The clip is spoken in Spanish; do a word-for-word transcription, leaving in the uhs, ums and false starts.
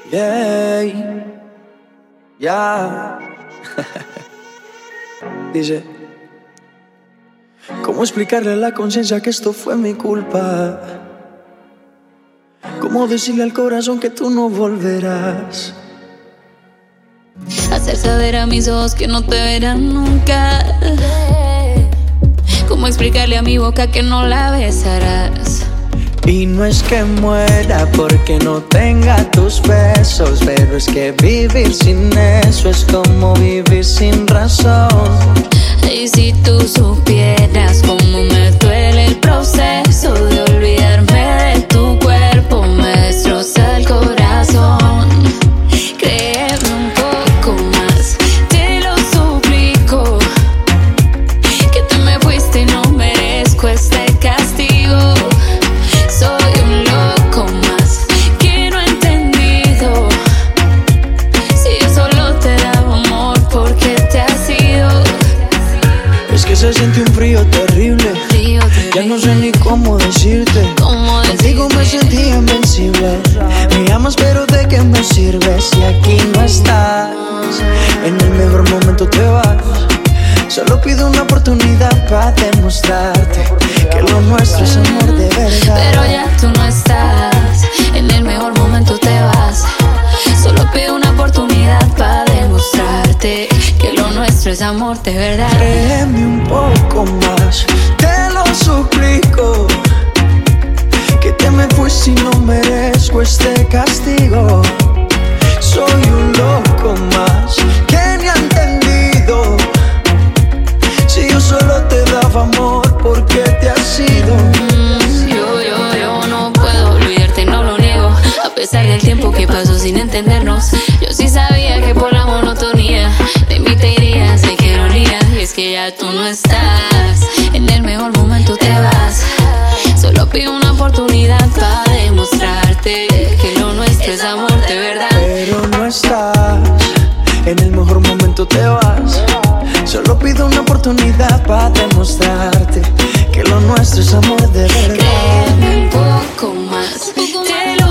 Yeah, ya. Dice, ¿cómo explicarle a la conciencia que esto fue mi culpa? ¿Cómo decirle al corazón que tú no volverás? Hacer saber a mis ojos que no te verán nunca. ¿Cómo explicarle a mi boca que no la besarás? Y no es que muera porque no tenga tus besos, pero es que vivir sin eso es como vivir sin razón. Y si tú supieras cómo me duele el proceso de olvidarme de tu cuerpo, me destroza el corazón. Créeme un poco más, te lo suplico, que tú me fuiste y no merezco este castigo. Soy un loco más que no he entendido. Si yo solo te daba amor, ¿por qué te has ido? Es que se siente un frío terrible, Frío terrible. ya no sé ni cómo decirte. ¿Cómo Contigo me decirte? sentí invencible. Me amas pero ¿de qué me sirves si aquí no estás? En el mejor momento te vas. Solo pido una oportunidad para demostrarte que lo nuestro es amor de verdad. Pero ya tú no estás, en el mejor momento te vas. Solo pido una oportunidad para demostrarte que lo nuestro es amor de verdad. Créeme un poco más, te lo suplico, que te me fuiste y no merezco este castigo. Soy un loco más que ni ha entendido. Si yo solo te daba amor, ¿por qué te has ido? Mm, yo, yo, yo no puedo olvidarte, no lo niego. A pesar del tiempo que pasó sin entendernos, yo sí sabía que por la monotonía de mí te irías, de que ironía. Y es que ya tú no estás, en el mejor momento te vas. Solo pido una oportunidad para demostrarte que lo nuestro es amor de verdad. Pero no estás, en el mejor momento te vas. Solo pido una oportunidad para demostrarte que lo nuestro es amor de verdad. Créeme un poco más, te lo